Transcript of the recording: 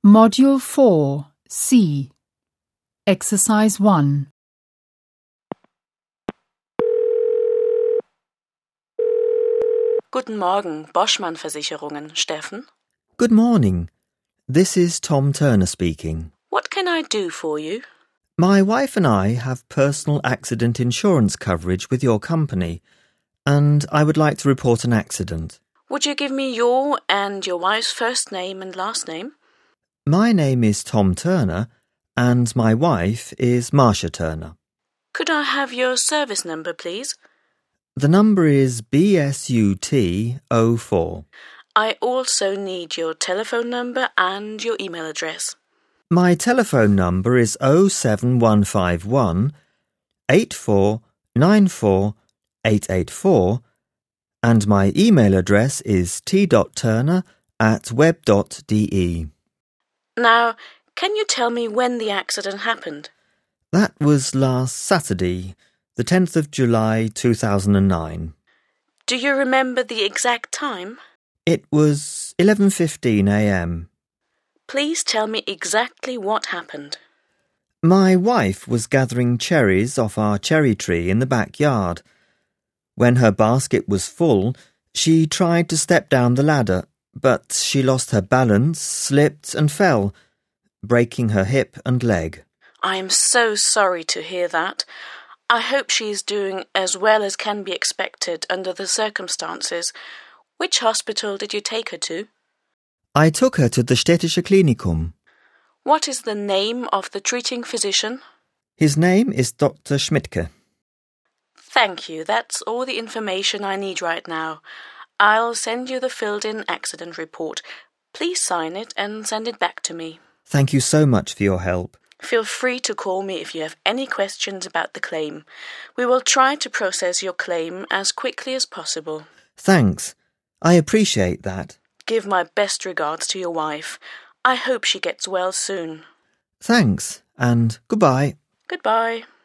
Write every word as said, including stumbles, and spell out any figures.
Module four, C. Exercise one. Guten Morgen, Boschmann Versicherungen. Steffen? Good morning. This is Tom Turner speaking. What can I do for you? My wife and I have personal accident insurance coverage with your company, and I would like to report an accident. Would you give me your and your wife's first name and last name? My name is Tom Turner, and my wife is Marcia Turner. Could I have your service number, please? The number is B S U T zero four. I also need your telephone number and your email address. My telephone number is oh seven one five one, eight four nine four, eight eight four, and my email address is t dot turner at web dot d e. Now, can you tell me when the accident happened? That was last Saturday, the tenth of July two thousand nine. Do you remember the exact time? It was eleven fifteen a m. Please tell me exactly what happened. My wife was gathering cherries off our cherry tree in the backyard. When her basket was full, she tried to step down the ladder, but she lost her balance, slipped and fell, breaking her hip and leg. I am so sorry to hear that. I hope she is doing as well as can be expected under the circumstances. Which hospital did you take her to? I took her to the Städtische Klinikum. What is the name of the treating physician? His name is Doctor Schmidtke. Thank you. That's all the information I need right now. I'll send you the filled-in accident report. Please sign it and send it back to me. Thank you so much for your help. Feel free to call me if you have any questions about the claim. We will try to process your claim as quickly as possible. Thanks. I appreciate that. Give my best regards to your wife. I hope she gets well soon. Thanks, and goodbye. Goodbye.